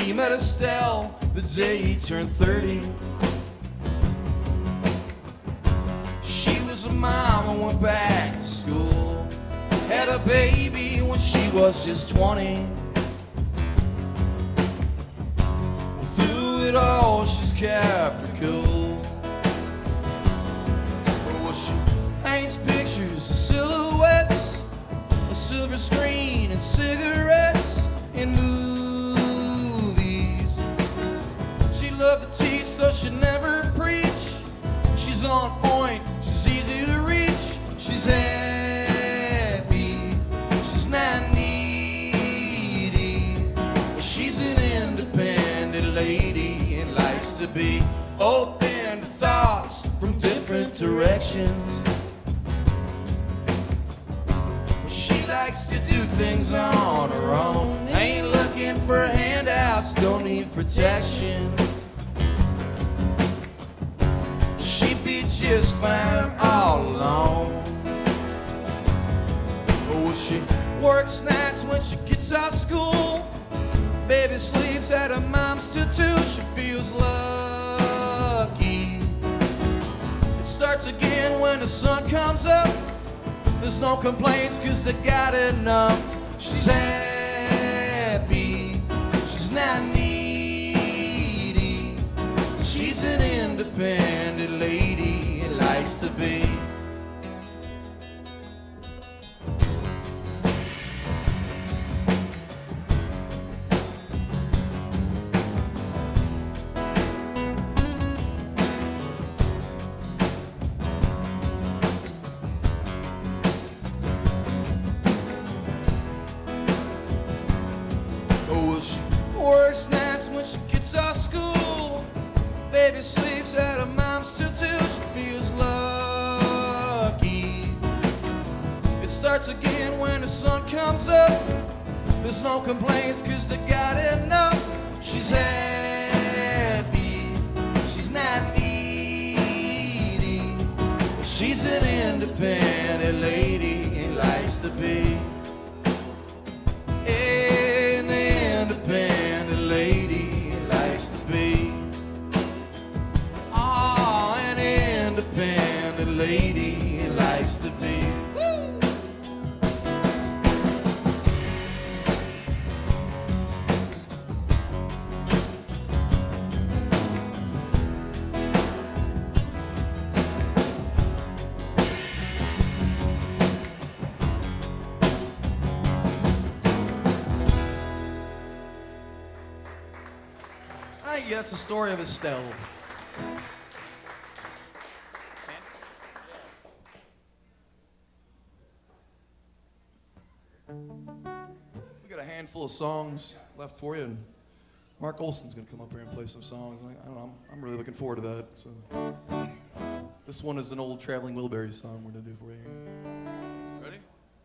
He met Estelle the day he turned 30. She was a mom and went back to school. Had a baby when she was just 20. Through it all, she's kept her cool. Well, she paints pictures of silhouettes, a silver screen and cigarettes in movies. She loved to teach, though she never preach. She's on point, she's easy to reach. She's happy, she's not needy. She's an independent lady and likes to be open to thoughts from different directions. She likes to do things on her own. Ain't looking for handouts, don't need protection. She'd be just fine all alone. Oh, she works nights when she gets out of school. Baby sleeps at her mom's too. She feels lucky. It starts again when the sun comes up. There's no complaints cause they got enough. She's happy, she's not needy. She's an independent lady and likes to be. She works nights when she gets out of school. Baby sleeps at her mom's too. She feels lucky. It starts again when the sun comes up. There's no complaints cause they got enough. She's happy, she's not needy. She's an independent lady and likes to be. Independent lady likes to be. Oh, an independent lady likes to be. Yeah, it's the story of Estelle. We got a handful of songs left for you, and Mark Olson's gonna come up here and play some songs. I don't know, I'm really looking forward to that. So, this one is an old Traveling Wilburys song we're gonna do for you.